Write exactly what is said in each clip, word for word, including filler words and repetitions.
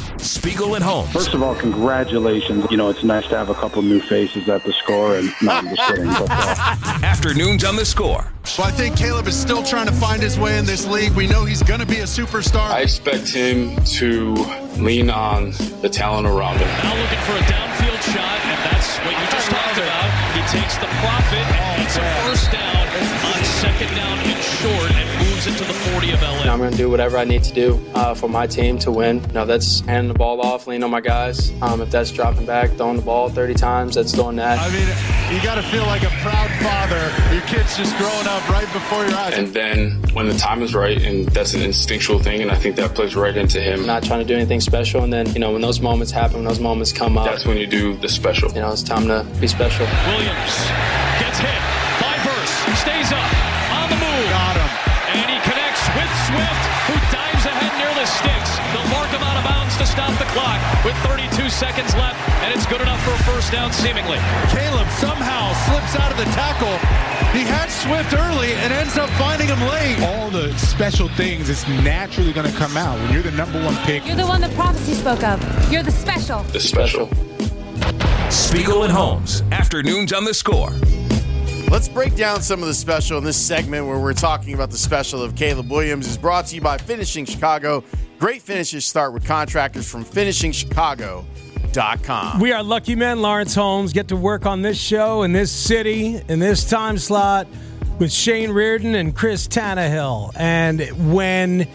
Spiegel and Holmes. First of all, congratulations. You know, it's nice to have a couple new faces at the Score. And no, I'm just kidding. But, uh... Afternoons on the Score. Well, I think Caleb is still trying to find his way in this league. We know he's going to be a superstar. I expect him to lean on the talent around him. Now looking for a downfield shot, and that's what you just talked about. He takes the profit and gets a first down on second down and short and moves it to the forty of L A. I'm going to do whatever I need to do uh, for my team to win. You know, that's handing the ball off, leaning on my guys. Um, if that's dropping back, throwing the ball thirty times, that's doing that. I mean, you got to feel like a proud father. Your kid's just growing up right before your eyes. And then when the time is right, and that's an instinctual thing, and I think that plays right into him. Not trying to do anything special, and then, you know, when those moments happen, when those moments come up, that's when you do the special. You know, it's time to be special. Williams gets hit by Verse, stays up, on the move. Got him. And he connects with Swift, who dives ahead near the sticks. They'll mark him out of bounds to stop the clock with thirty-two seconds left, and it's good enough for a first down, seemingly. Caleb somehow slips out of the tackle. He had Swift early and ends up finding him late. All the special things is naturally going to come out when you're the number one pick. You're the one that prophecy spoke of. You're the special. The special. Spiegel and Holmes. Afternoons on the Score. Let's break down some of the special in this segment where we're talking about the special of Caleb Williams. Is brought to you by Finishing Chicago. Great finishes start with contractors from finishing chicago dot com. We are lucky men, Lawrence Holmes, get to work on this show in this city, in this time slot with Shane Reardon and Chris Tannehill. And when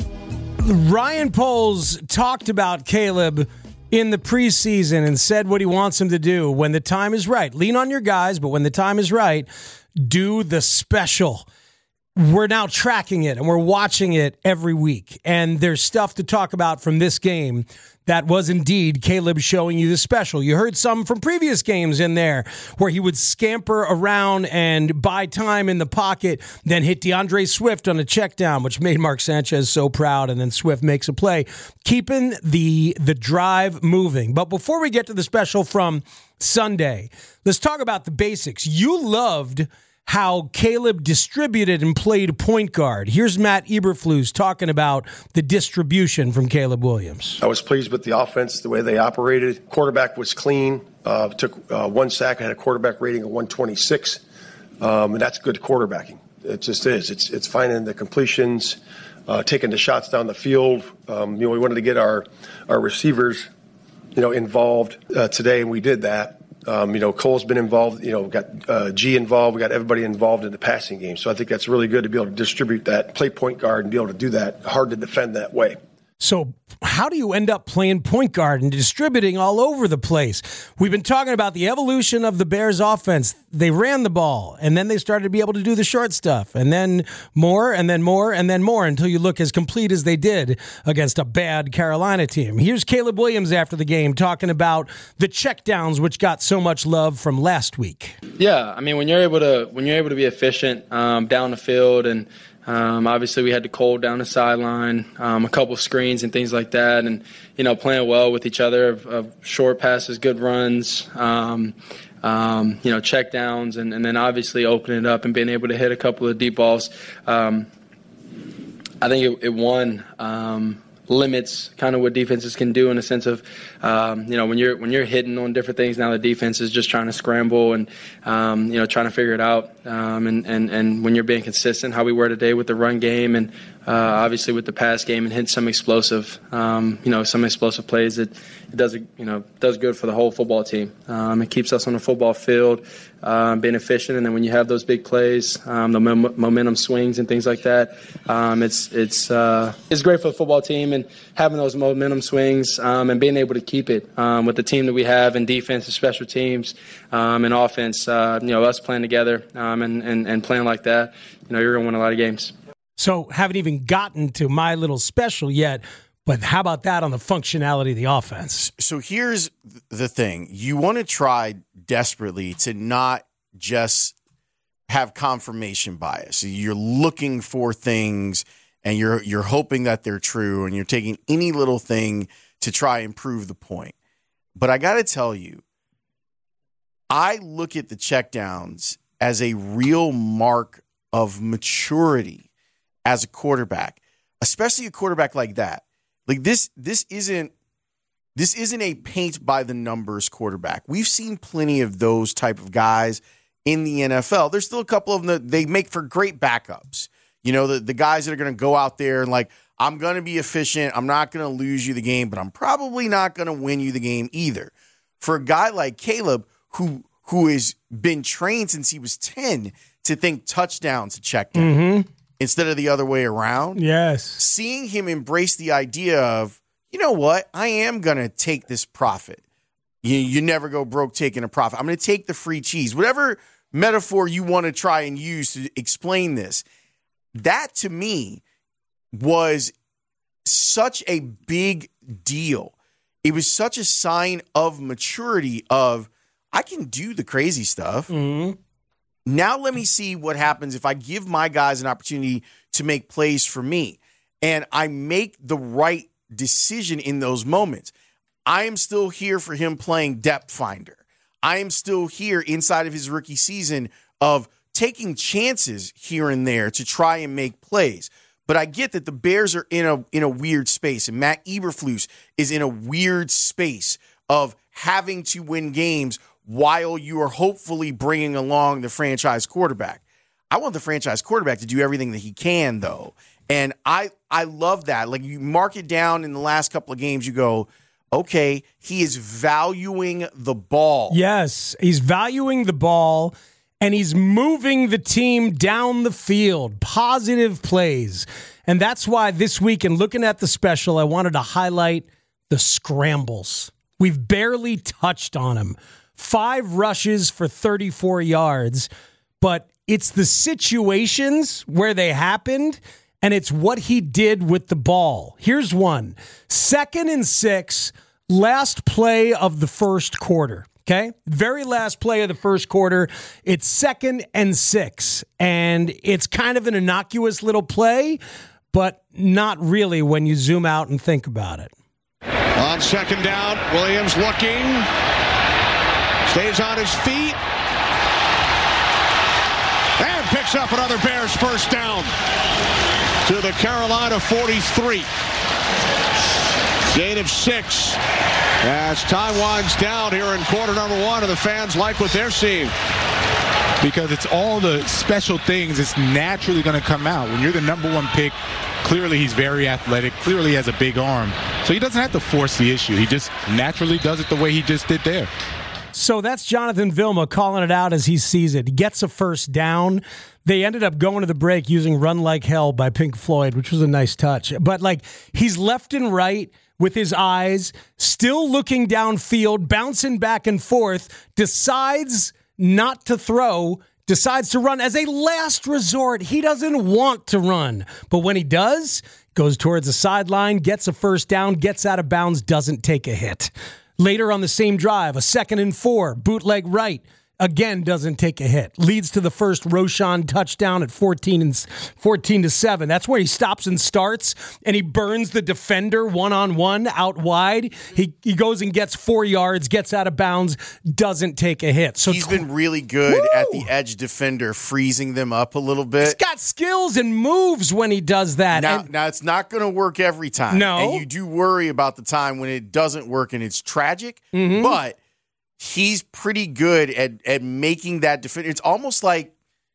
Ryan Poles talked about Caleb in the preseason and said what he wants him to do, when the time is right, lean on your guys, but when the time is right, do the special. We're now tracking it and we're watching it every week. And there's stuff to talk about from this game that was indeed Caleb showing you the special. You heard some from previous games in there where he would scamper around and buy time in the pocket, then hit DeAndre Swift on a check down, which made Mark Sanchez so proud, and then Swift makes a play, keeping the the drive moving. But before we get to the special from Sunday, let's talk about the basics. You loved how Caleb distributed and played point guard. Here's Matt Eberflus talking about the distribution from Caleb Williams. I was pleased with the offense, the way they operated. Quarterback was clean. Uh, took uh, one sack. I had a quarterback rating of one twenty-six. Um, and that's good quarterbacking. It just is. It's it's finding the completions, uh, taking the shots down the field. Um, you know, we wanted to get our, our receivers, you know, involved uh, today, and we did that. Um, you know, Cole's been involved, you know, we've got uh, G involved. We got everybody involved in the passing game. So I think that's really good to be able to distribute that, play point guard, and be able to do that. Hard to defend that way. So how do you end up playing point guard and distributing all over the place? We've been talking about the evolution of the Bears offense. They ran the ball, and then they started to be able to do the short stuff, and then more, and then more, and then more, until you look as complete as they did against a bad Carolina team. Here's Caleb Williams after the game talking about the checkdowns, which got so much love from last week. Yeah, I mean, when you're able to when you're able to be efficient um, down the field, and Um, obviously, we had to Cole down the sideline, um, a couple screens and things like that, and you know, playing well with each other of, of short passes, good runs, um, um, you know, check downs, and, and then obviously opening it up and being able to hit a couple of deep balls. Um, I think it, it won. Um, limits kind of what defenses can do in a sense of, um, you know, when you're when you're hitting on different things, now the defense is just trying to scramble and, um, you know, trying to figure it out. Um, and, and, and when you're being consistent, how we were today with the run game and uh, obviously with the pass game and hit some explosive, um, you know, some explosive plays, it, it does, you know, does good for the whole football team. Um, it keeps us on the football field, um, being efficient. And then when you have those big plays, um, the mom- momentum swings and things like that, um, it's, it's, uh, it's great for the football team. And having those momentum swings um, and being able to keep it um, with the team that we have in defense and special teams um, and offense, uh, you know, us playing together um, and, and, and playing like that, you know, you're going to win a lot of games. So haven't even gotten to my little special yet, but how about that on the functionality of the offense? So here's the thing. You want to try desperately to not just have confirmation bias. You're looking for things and you're you're hoping that they're true, and you're taking any little thing to try and prove the point. But I got to tell you, I look at the checkdowns as a real mark of maturity as a quarterback, especially a quarterback like that. Like this, this isn't This isn't a paint-by-the-numbers quarterback. We've seen plenty of those type of guys in the N F L. There's still a couple of them that they make for great backups. You know, the, the guys that are going to go out there and like, I'm going to be efficient. I'm not going to lose you the game, but I'm probably not going to win you the game either. For a guy like Caleb, who who has been trained since he was ten to think touchdowns to check down Mm-hmm. instead of the other way around. Yes. Seeing him embrace the idea of, you know what, I am going to take this profit. You, you never go broke taking a profit. I'm going to take the free cheese. Whatever metaphor you want to try and use to explain this, that to me was such a big deal. It was such a sign of maturity of, I can do the crazy stuff. Mm-hmm. Now let me see what happens if I give my guys an opportunity to make plays for me and I make the right decision in those moments. I am still here for him playing depth finder. I am still here inside of his rookie season of taking chances here and there to try and make plays. But I get that the Bears are in a in a weird space, and Matt Eberflus is in a weird space of having to win games while you are hopefully bringing along the franchise quarterback. I want the franchise quarterback to do everything that he can, though. And I I love that. Like, you mark it down in the last couple of games, you go, okay, he is valuing the ball. Yes, he's valuing the ball, and he's moving the team down the field. Positive plays. And that's why this week, in looking at the special, I wanted to highlight the scrambles. We've barely touched on them. Five rushes for thirty-four yards, but it's the situations where they happened, and it's what he did with the ball. Here's one. Second and six, last play of the first quarter. Okay? Very last play of the first quarter. It's second and six, and it's kind of an innocuous little play, but not really when you zoom out and think about it. On second down, Williams looking, stays on his feet, and picks up another Bears first down to the Carolina forty-three. Gain of six as time winds down here in quarter number one, and the fans like what they're seeing. Because it's all the special things. It's naturally going to come out. When you're the number one pick, clearly he's very athletic. Clearly he has a big arm. So he doesn't have to force the issue. He just naturally does it the way he just did there. So that's Jonathan Vilma calling it out as he sees it. He gets a first down. They ended up going to the break using Run Like Hell by Pink Floyd, which was a nice touch. But, like, he's left and right with his eyes, still looking downfield, bouncing back and forth, decides not to throw, decides to run as a last resort. He doesn't want to run. But when he does, goes towards the sideline, gets a first down, gets out of bounds, doesn't take a hit. Later on the same drive, a second and four, bootleg right, again doesn't take a hit. Leads to the first Roschon touchdown at fourteen and fourteen to seven. That's where he stops and starts, and he burns the defender one-on-one out wide. He he goes and gets four yards, gets out of bounds, doesn't take a hit. So he's been really good Woo! at the edge defender, freezing them up a little bit. He's got skills and moves when he does that. Now, and, now it's not going to work every time. No. And you do worry about the time when it doesn't work, and it's tragic, mm-hmm. but he's pretty good at at making that defender. It's almost like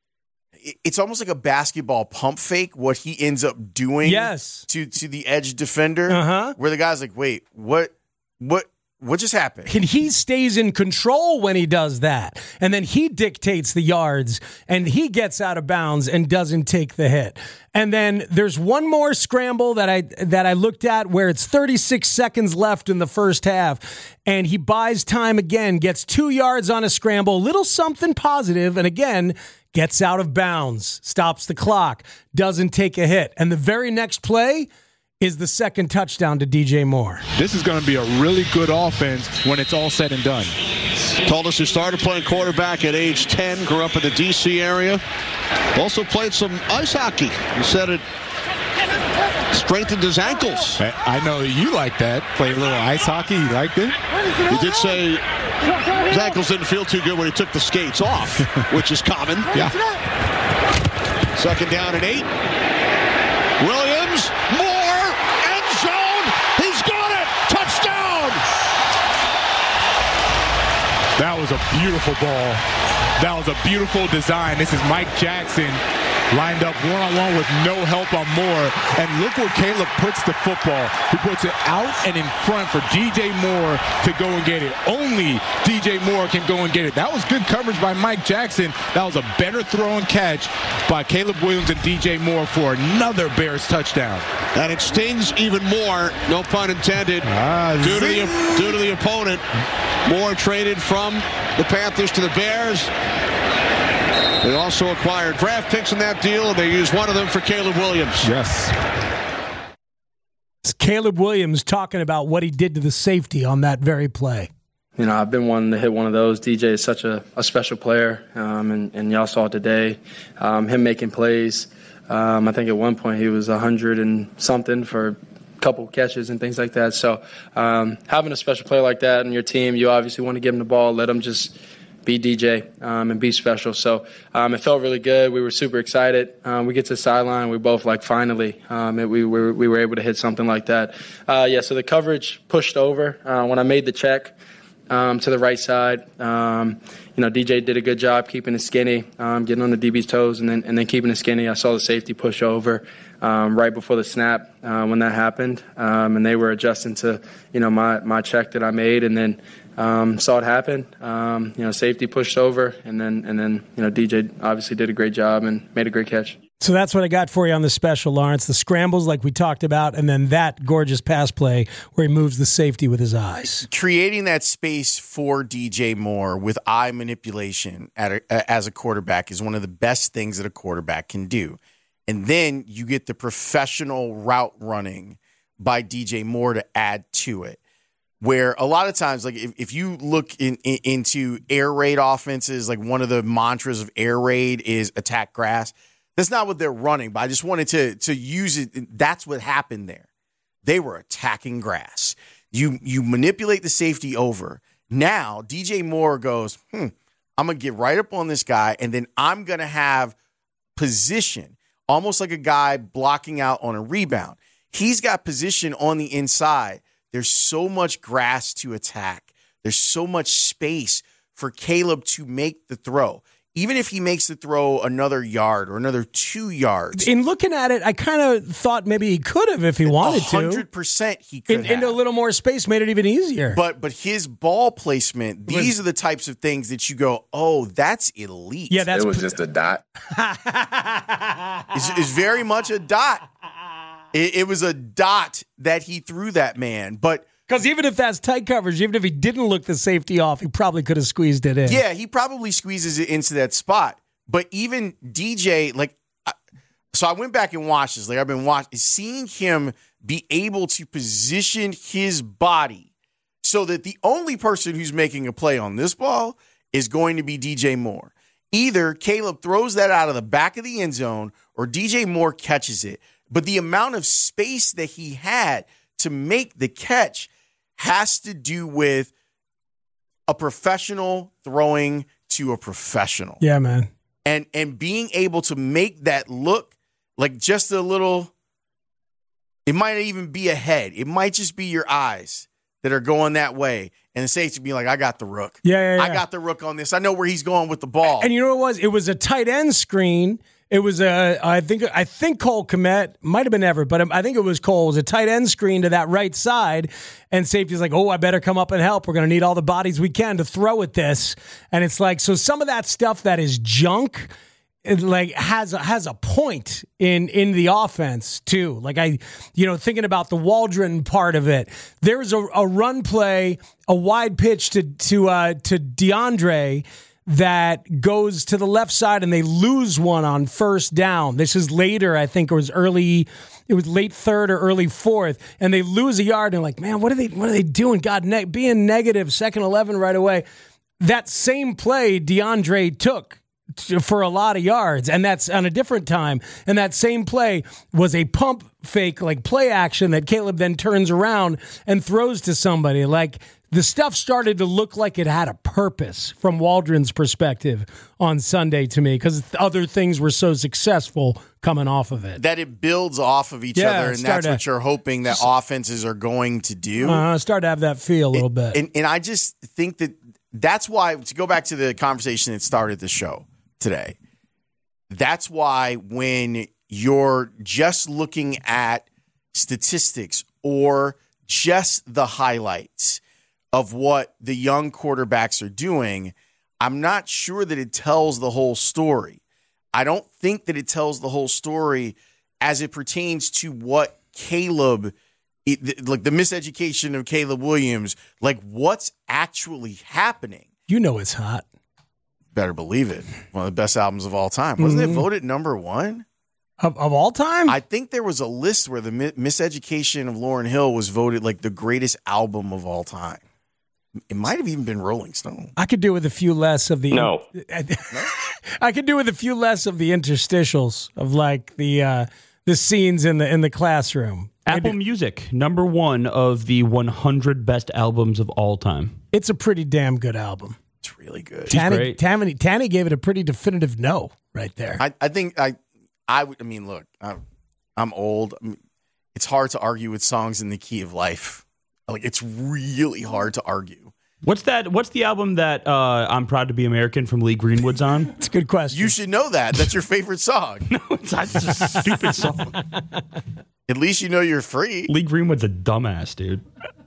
it's almost like a basketball pump fake, what he ends up doing yes. to, to the edge defender, uh-huh. where the guy's like, wait, what what what just happened? And he stays in control when he does that. And then he dictates the yards, and he gets out of bounds and doesn't take the hit. And then there's one more scramble that I that I looked at where it's thirty-six seconds left in the first half, and he buys time again, gets two yards on a scramble, little something positive, and again, gets out of bounds, stops the clock, doesn't take a hit. And the very next play is the second touchdown to D J Moore. This is going to be a really good offense when it's all said and done. Told us he started playing quarterback at age ten, grew up in the D C area. Also played some ice hockey. He said it strengthened his ankles. I know you like that. Play a little ice hockey. You liked it? He did say his ankles didn't feel too good when he took the skates off, which is common. Yeah. Second down and eight. Williams, Moore, end zone. He's got it. Touchdown. was a beautiful ball. That was a beautiful design. This is Mike Jackson lined up one-on-one with no help on Moore. And look where Caleb puts the football. He puts it out and in front for D J Moore to go and get it. Only D J Moore can go and get it. That was good coverage by Mike Jackson. That was a better throw and catch by Caleb Williams and D J Moore for another Bears touchdown. And it stings even more, no pun intended, ah, due, to the, due to the opponent. Moore traded from the Panthers to the Bears. They also acquired draft picks in that deal, and they used one of them for Caleb Williams. Yes. It's Caleb Williams talking about what he did to the safety on that very play. You know, I've been wanting to hit one of those. D J is such a, a special player, um, and, and y'all saw it today. Um, him making plays. Um, I think at one point he was a hundred and something for a couple catches and things like that. So um, having a special player like that on your team, you obviously want to give him the ball, let him just be D J um, and be special. So um, it felt really good. We were super excited. Um, we get to the sideline. We both like finally um, it, we, we, we were able to hit something like that. Uh, yeah, so the coverage pushed over. Uh, when I made the check um, to the right side, um, you know, D J did a good job keeping it skinny, um, getting on the D B's toes and then, and then keeping it skinny. I saw the safety push over um, right before the snap uh, when that happened. Um, and they were adjusting to, you know, my, my check that I made and then Um, saw it happen. Um, you know, safety pushed over, and then and then you know D J obviously did a great job and made a great catch. So that's what I got for you on the special, Lawrence. The scrambles, like we talked about, and then that gorgeous pass play where he moves the safety with his eyes, creating that space for D J Moore with eye manipulation at a, as a quarterback is one of the best things that a quarterback can do. And then you get the professional route running by D J Moore to add to it. Where a lot of times, like if, if you look in, in, into air raid offenses, like one of the mantras of air raid is attack grass. That's not what they're running, but I just wanted to to use it. That's what happened there. They were attacking grass. You you manipulate the safety over. Now D J Moore goes, hmm, I'm gonna get right up on this guy, and then I'm gonna have position, almost like a guy blocking out on a rebound. He's got position on the inside. There's so much grass to attack. There's so much space for Caleb to make the throw. Even if he makes the throw another yard or another two yards. In looking at it, I kind of thought maybe he could have if he wanted to. one hundred percent he could in, have. Into a little more space made it even easier. But but his ball placement, these are the types of things that you go, oh, that's elite. Yeah, that's It was just a dot. it's, it's very much a dot. It, it was a dot that he threw that man. But because even if that's tight coverage, even if he didn't look the safety off, he probably could have squeezed it in. Yeah, he probably squeezes it into that spot. But even D J, like, so I went back and watched this. Like, I've been watching, seeing him be able to position his body so that the only person who's making a play on this ball is going to be D J Moore. Either Caleb throws that out of the back of the end zone or D J Moore catches it. But the amount of space that he had to make the catch has to do with a professional throwing to a professional. Yeah, man. And and being able to make that look like just a little, it might not even be a head. It might just be your eyes that are going that way. And the safety be like, I got the rook. Yeah, yeah, yeah. I got the rook on this. I know where he's going with the ball. And you know what it was? It was a tight end screen. It was a, I think, I think Cole Kmet, might have been Everett, but I think it was Cole. It was a tight end screen to that right side, and safety's like, oh, I better come up and help. We're going to need all the bodies we can to throw at this. And it's like, so some of that stuff that is junk, it like has a, has a point in in the offense too. Like I, you know, thinking about the Waldron part of it, there's a, a run play, a wide pitch to to uh, to DeAndre that goes to the left side and they lose one on first down. This is later, I think it was early, it was late third or early fourth, and they lose a yard and like, man, what are they what are they doing? God, ne- being negative, second eleven right away. That same play DeAndre took for a lot of yards, and that's on a different time. And that same play was a pump fake, like play action that Caleb then turns around and throws to somebody. Like, the stuff started to look like it had a purpose from Waldron's perspective on Sunday to me, because other things were so successful coming off of it. That it builds off of each yeah, other, and that's to, what you're hoping that offenses are going to do. Uh, start to have that feel a little it, bit. And, and I just think that that's why, to go back to the conversation that started the show today, that's why when you're just looking at statistics or just the highlights of what the young quarterbacks are doing, I'm not sure that it tells the whole story. I don't think that it tells the whole story as it pertains to what Caleb, it, like the miseducation of Caleb Williams, like what's actually happening. You know it's hot. Better believe it. One of the best albums of all time. Wasn't Mm-hmm. it voted number one? Of, of all time? I think there was a list where the Mi- Miseducation of Lauryn Hill was voted like the greatest album of all time. It might have even been Rolling Stone. I could do with a few less of the No. I could do with a few less of the interstitials of like the uh, the scenes in the in the classroom. Apple Music, number one of the one hundred best albums of all time. It's a pretty damn good album. It's really good. Tanny, Tanny, Tanny gave it a pretty definitive no right there. I, I think I, I would. I mean, look, I'm, I'm old. I mean, it's hard to argue with songs in the key of life. Like it's really hard to argue. What's that? What's the album that uh, I'm Proud to Be American from Lee Greenwood's on? It's a good question. You should know that. That's your favorite song. No, it's, it's a stupid song. At least you know you're free. Lee Greenwood's a dumbass, dude.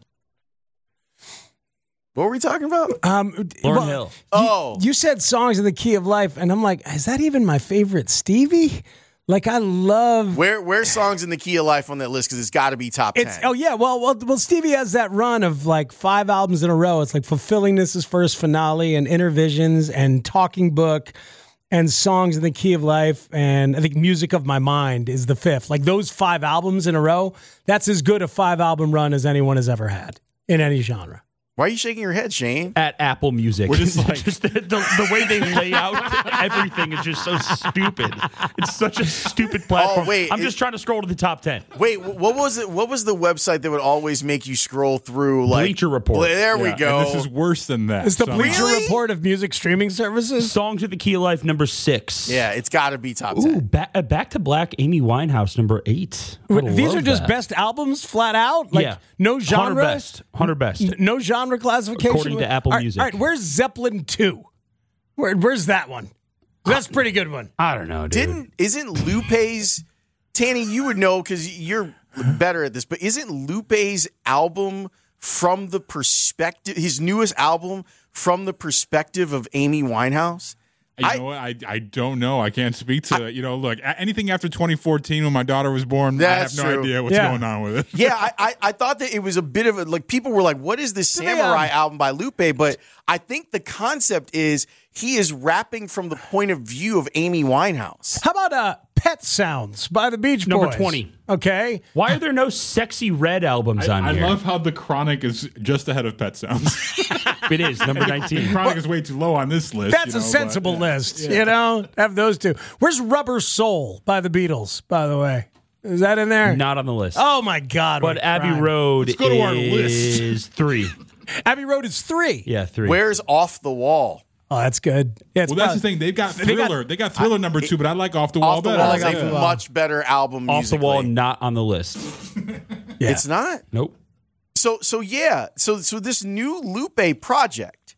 What were we talking about? Um, Lauryn well, Hill. You, Oh. you said songs in the key of life, and I'm like, is that even my favorite Stevie? Like, I love. Where where's songs in the key of life on that list? Because it's got to be top ten. It's oh yeah, well, well, well, Stevie has that run of like five albums in a row. It's like Fulfilling This is first finale, and Intervisions, and Talking Book, and Songs in the Key of Life, and I think Music of My Mind is the fifth. Like those five albums in a row, that's as good a five album run as anyone has ever had in any genre. Why are you shaking your head, Shane? At Apple Music. We're just like- just the, the, the way they lay out everything is just so stupid. It's such a stupid platform. Oh, wait, I'm it- just trying to scroll to the top ten. Wait, wh- what was it? What was the website that would always make you scroll through? Like Bleacher Report. Well, there we Yeah, go. and this is worse than that. It's the somehow. Bleacher Really? Report of music streaming services. Songs at the Key of Life, number six. Yeah, it's got to be top Ooh, ten. ba- uh, Back to Black, Amy Winehouse, number eight. I These love are just that. best albums, flat out. Like Yeah. no genre. one hundred best. one hundred best. N- No genre classification. According to Apple All right, Music. All right, where's Zeppelin two? Where, where's that one? That's a pretty good one. I don't know, dude. Didn't isn't Lupe's Tanny? You would know because you're better at this. But isn't Lupe's album from the perspective? His newest album from the perspective of Amy Winehouse. You I- know what? I, I don't know. I can't speak to it. You know, look, a- anything after twenty fourteen when my daughter was born, That's I have no true. idea what's Yeah. going on with it. Yeah, I, I I thought that it was a bit of a like people were like, "What is this they, Samurai um, album by Lupe?" But I think the concept is he is rapping from the point of view of Amy Winehouse. How about uh, Pet Sounds by the Beach Number Boys? twenty. Okay. Why are there no Sexy Red albums I, on I here? love how the Chronic is just ahead of Pet Sounds. It is, number nineteen. Chronic is way too low on this list. That's you a know, sensible but, yeah. list. You know, have those two. Where's Rubber Soul by the Beatles, by the way? Is that in there? Not on the list. Oh, my God. but what a Abbey crime. Road Let's go to our is list. three. Abbey Road is three. Yeah, three. Where's Off the Wall? Oh, that's good. Yeah, it's Well, that's probably- the thing. They've got They got- Thriller. They got Thriller number two, but I like Off the Wall Off the better. Wall is Off a the Wall. much better album. Off the Wall, musically. not on the list. Yeah. It's not. Nope. So so yeah. So so this new Lupe project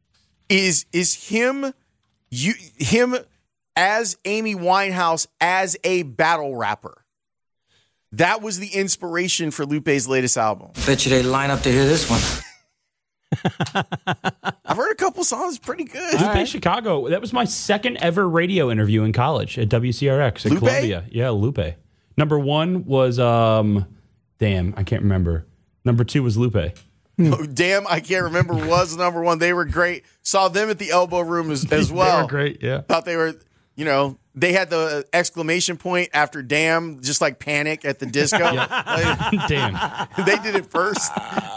is is him you him as Amy Winehouse as a battle rapper. That was the inspiration for Lupe's latest album. Bet you they line up to hear this one. I've heard a couple songs, pretty good. Lupe Chicago. That was my second ever radio interview in college at W C R X at Lupe? Columbia. Yeah, Lupe. Number one was um, damn, I can't remember. Number two was Lupe. Oh, damn, I can't remember was number one. They were great. Saw them at the Elbow Room as, as well. They were great. Yeah. Thought they were, you know, they had the exclamation point after damn, just like Panic at the disco. Like, Damn. they did it first.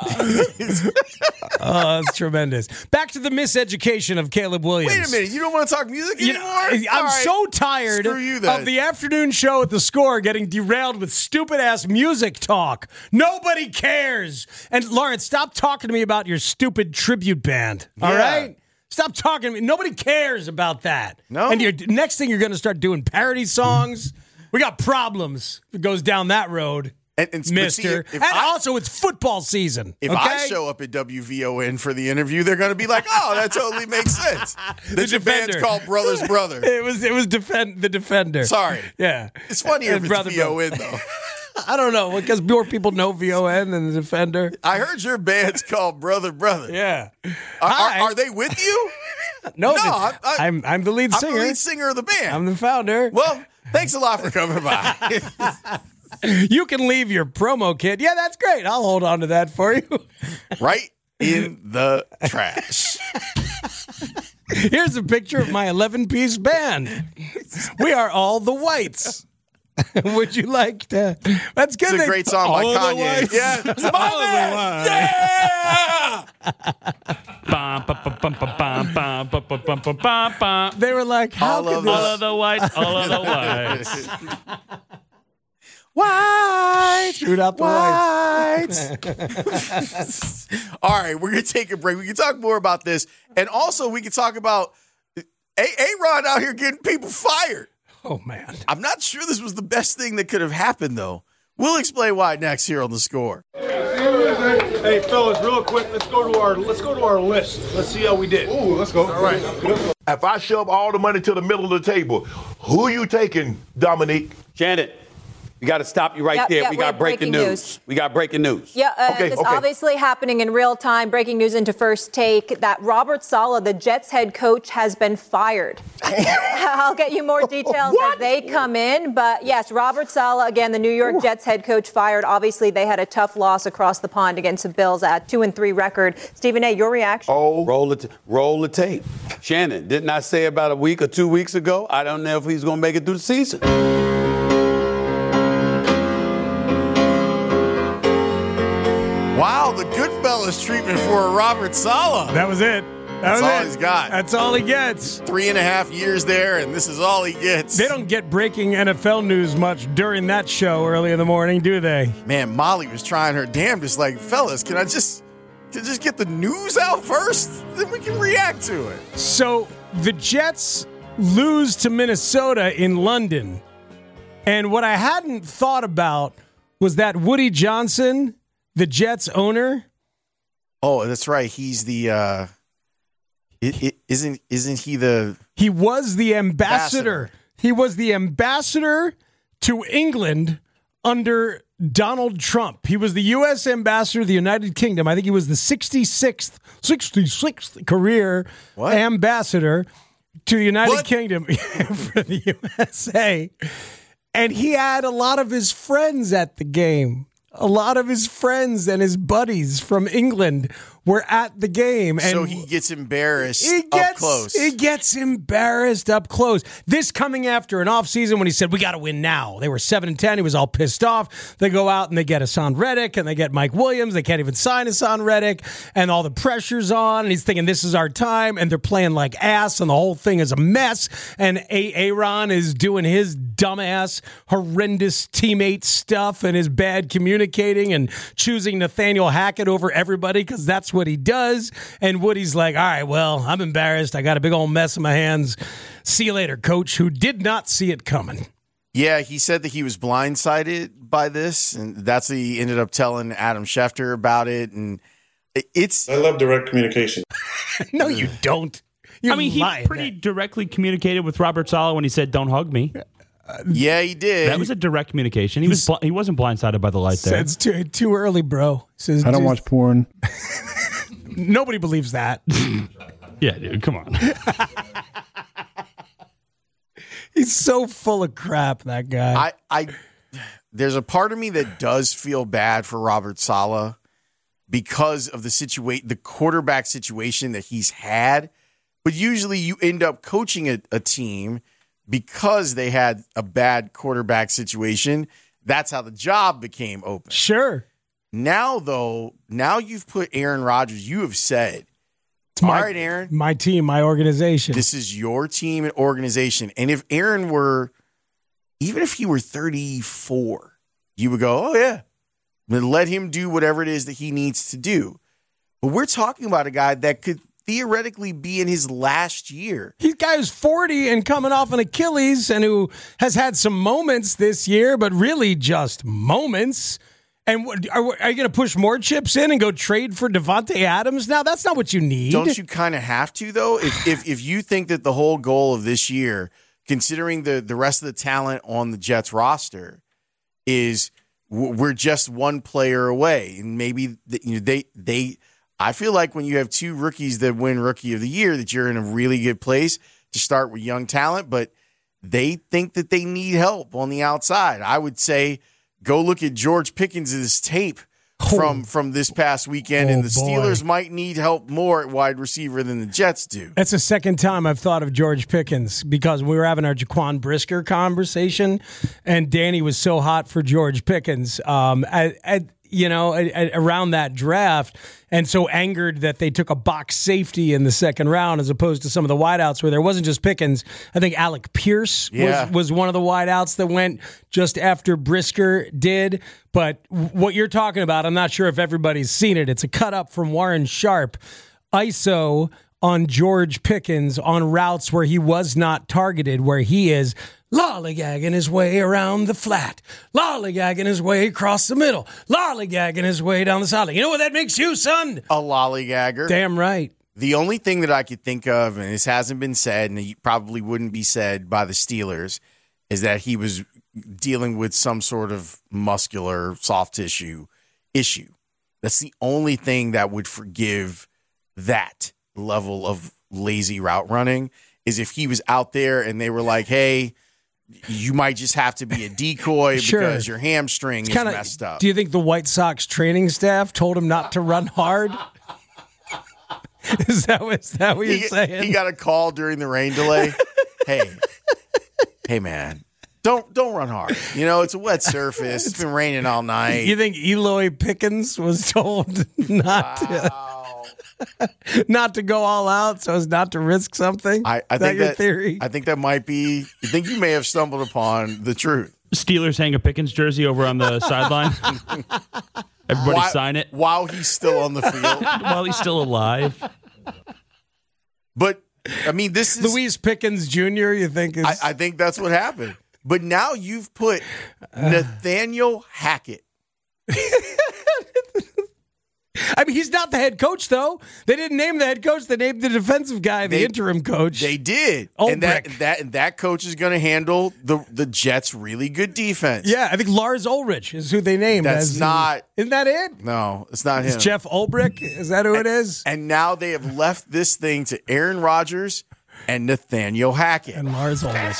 Oh, that's tremendous. Back to the miseducation of Caleb Williams. Wait a minute, you don't want to talk music You anymore? know, I'm All right. so tired Screw you then. of the afternoon show at the Score getting derailed with stupid ass music talk. Nobody cares. And Lawrence, stop talking to me about your stupid tribute band. All Yeah. right? Stop talking to me. Nobody cares about that. No? And your next thing you're going to start doing parody songs. We got problems if it goes down that road. And, and Mister. See, if and I, also, it's football season. If okay? I show up at W V O N for the interview, they're going to be like, "Oh, that totally makes sense." The, the Japan's called Brother's Brother. It was it was defend the Defender. Sorry, yeah, it's funnier and if brother, it's V O N though. I don't know because more people know V O N than the Defender. I heard your band's called Brother Brother. Yeah, are, are, are they with you? no, no, the, I, I, I'm I'm the lead I'm singer. the lead singer of the band. I'm the founder. Well, thanks a lot for coming by. You can leave your promo kit. Yeah, that's great. I'll hold on to that for you. Right in the trash. Here's a picture of my eleven-piece band. We are all the Whites. Would you like to? That's good. It's a great song by all Kanye. Yeah, it's all Yeah. They were like, how all could of this? All of the whites. All of the whites. White. Shoot out the whites. All right, we're going to take a break. We can talk more about this. And also, we can talk about A-Rod out here getting people fired. Oh, man. I'm not sure this was the best thing that could have happened, though. We'll explain why next here on The Score. Hey, fellas, real quick, let's go to our let's go to our list. Let's see how we did. Ooh, let's go. All right. If I shove all the money to the middle of the table, who you taking, Dominique? Shannon, we got to stop you right Yep, there. yep, we got breaking, breaking news. news. We got breaking news. Yeah, uh, okay, this okay. obviously happening in real time. Breaking news into First Take that Robert Saleh, the Jets head coach, has been fired. I'll get you more details as they come in. But yes, Robert Saleh, again, the New York Jets head coach, fired. Obviously, they had a tough loss across the pond against the Bills at two and three record. Stephen A., your reaction? Oh, roll the, t- roll the tape. Shannon, didn't I say about a week or two weeks ago, I don't know if he's going to make it through the season. Wow, the Goodfellas treatment for Robert Saleh. That was it. That That's was all it. he's got. That's all he gets. Three and a half years there, and this is all he gets. They don't get breaking N F L news much during that show early in the morning, do they? Man, Molly was trying her damnedest. Like, fellas, can I just, can I just get the news out first? Then we can react to it. So the Jets lose to Minnesota in London. And what I hadn't thought about was that Woody Johnson, the Jets owner. Oh, that's right. He's the. Uh, it, it, isn't isn't he the? He was the ambassador. ambassador. He was the ambassador to England under Donald Trump. He was the U S ambassador to the United Kingdom. I think he was the sixty-sixth, sixty-sixth career what? ambassador to the United what? Kingdom for the U S A. And he had a lot of his friends at the game. A lot of his friends and his buddies from England were at the game. And so he gets embarrassed he gets, up close. He gets embarrassed up close. This coming after an offseason when he said, we got to win now. They were seven and ten. He was all pissed off. They go out and they get Hassan Reddick and they get Mike Williams. They can't even sign Hassan Reddick. And all the pressure's on. And he's thinking, this is our time. And they're playing like ass. And the whole thing is a mess. And Aaron is doing his dumbass, horrendous teammate stuff and his bad communicating and choosing Nathaniel Hackett over everybody because that's what he does. And Woody's like, all right, well, I'm embarrassed. I got a big old mess in my hands. See you later, coach, who did not see it coming. Yeah, he said that he was blindsided by this, and that's what he ended up telling Adam Schefter about it. And it's I love direct communication. No, you don't. You're I mean, he lying. pretty directly communicated with Robert Saleh when he said, "Don't hug me." Uh, yeah, he did. That was a direct communication. He was bl- he wasn't blindsided by the light there. It's too, too early, bro. Says, I don't dude, watch porn. Nobody believes that. Yeah, dude, come on. He's so full of crap, that guy. I, I, there's a part of me that does feel bad for Robert Saleh because of the situation, the quarterback situation that he's had. But usually, you end up coaching a, a team because they had a bad quarterback situation. That's how the job became open. Sure. Now, though, now you've put Aaron Rodgers. You have said, it's my, all right, Aaron. My team, my organization. This is your team and organization. And if Aaron were, even if he were thirty-four, you would go, oh, yeah. Then let him do whatever it is that he needs to do. But we're talking about a guy that could theoretically be in his last year. He's a guy who's forty and coming off an Achilles and who has had some moments this year, but really just moments. And are, are you going to push more chips in and go trade for Devontae Adams now? That's not what you need. Don't you kind of have to, though? If, if if you think that the whole goal of this year, considering the, the rest of the talent on the Jets roster, is we're just one player away. And maybe the, you know, they they I feel like when you have two rookies that win Rookie of the Year, that you're in a really good place to start with young talent, but they think that they need help on the outside. I would say go look at George Pickens' tape from, from this past weekend, oh, and the Steelers boy. might need help more at wide receiver than the Jets do. That's the second time I've thought of George Pickens because we were having our Jaquan Brisker conversation, and Danny was so hot for George Pickens um, at, at, you know, at, at, around that draft, and so angered that they took a box safety in the second round as opposed to some of the wideouts where there wasn't just Pickens. I think Alec Pierce Yeah. was, was one of the wideouts that went just after Brisker did. But what you're talking about, I'm not sure if everybody's seen it. It's a cut up from Warren Sharp. I S O on George Pickens on routes where he was not targeted, where he is lollygagging his way around the flat, lollygagging his way across the middle, lollygagging his way down the sideline. You know what that makes you, son? A lollygagger. Damn right. The only thing that I could think of, and this hasn't been said, and it probably wouldn't be said by the Steelers, is that he was dealing with some sort of muscular soft tissue issue. That's the only thing that would forgive that level of lazy route running, is if he was out there and they were like, hey, you might just have to be a decoy Sure. because your hamstring It's is kinda, messed up. Do you think the White Sox training staff told him not to run hard? Is that what, is that what you're he, saying? He got a call during the rain delay. hey, hey, man, don't don't run hard. You know, it's a wet surface. It's been raining all night. You think Eloy Pickens was told not wow. to not to go all out so as not to risk something? I, I Is that think your that theory? I think that might be. I think you may have stumbled upon the truth. Steelers hang a Pickens jersey over on the sideline. Everybody while, sign it while he's still on the field, while he's still alive. But I mean, this is Louise Pickens Junior You think is? I, I think that's what happened. But now you've put Nathaniel Hackett. I mean, he's not the head coach, though. They didn't name the head coach. They named the defensive guy, the They- interim coach. They did, Ulbrich. and that that that coach is going to handle the the Jets' really good defense. Yeah, I think Lars Ulrich is who they named. That's as not. The, isn't that it? No, it's not Is him. Jeff Ulbrich? Is that who it is? And now they have left this thing to Aaron Rodgers and Nathaniel Hackett. And Lars Ulrich.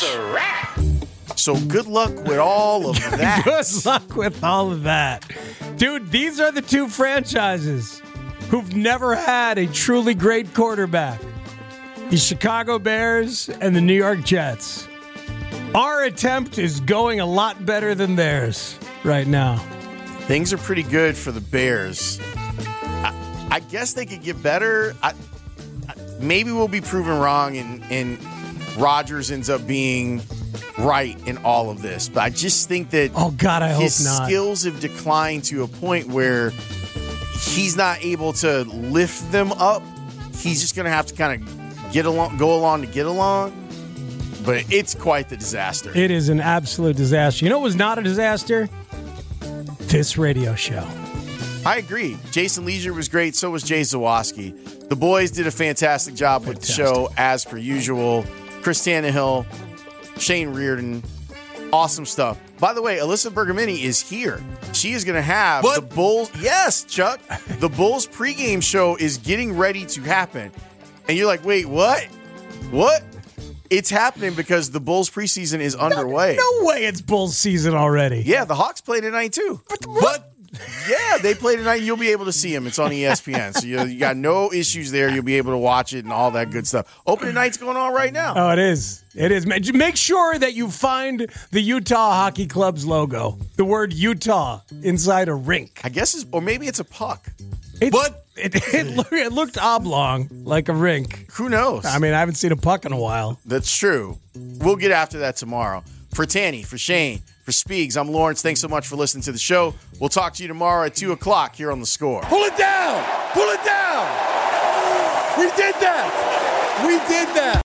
So good luck with all of that. Good luck with all of that. Dude, these are the two franchises who've never had a truly great quarterback. The Chicago Bears and the New York Jets. Our attempt is going a lot better than theirs right now. Things are pretty good for the Bears. I, I guess they could get better. I, I, maybe we'll be proven wrong and, and Rodgers ends up being right in all of this. But I just think that oh God, I his hope not. skills have declined to a point where he's not able to lift them up. He's just going to have to kind of get along, go along to get along. But it's quite the disaster. It is an absolute disaster. You know what was not a disaster? This radio show. I agree. Jason Leisure was great. So was Jay Zawoski. The boys did a fantastic job Fantastic. with the show, as per usual. Chris Tannehill, Shane Reardon, awesome stuff. By the way, Alyssa Bergamini is here. She is going to have What? the Bulls. Yes, Chuck. The Bulls pregame show is getting ready to happen. And you're like, wait, what? What? It's happening because the Bulls preseason is underway. No way it's Bulls season already. Yeah, the Hawks play tonight too. But yeah, they play tonight. You'll be able to see them. It's on E S P N, so you, you got no issues there. You'll be able to watch it and all that good stuff. Opening night's going on right now. Oh, it is. It is. Ma- Make sure that you find the Utah Hockey Club's logo, the word Utah, inside a rink. I guess, it's, or maybe it's a puck. It, But- it, it, look, it looked oblong, like a rink. Who knows? I mean, I haven't seen a puck in a while. That's true. We'll get after that tomorrow. For Tanny, for Shane, for Speegs, I'm Lawrence. Thanks so much for listening to the show. We'll talk to you tomorrow at two o'clock here on The Score. Pull it down! Pull it down! We did that. We did that.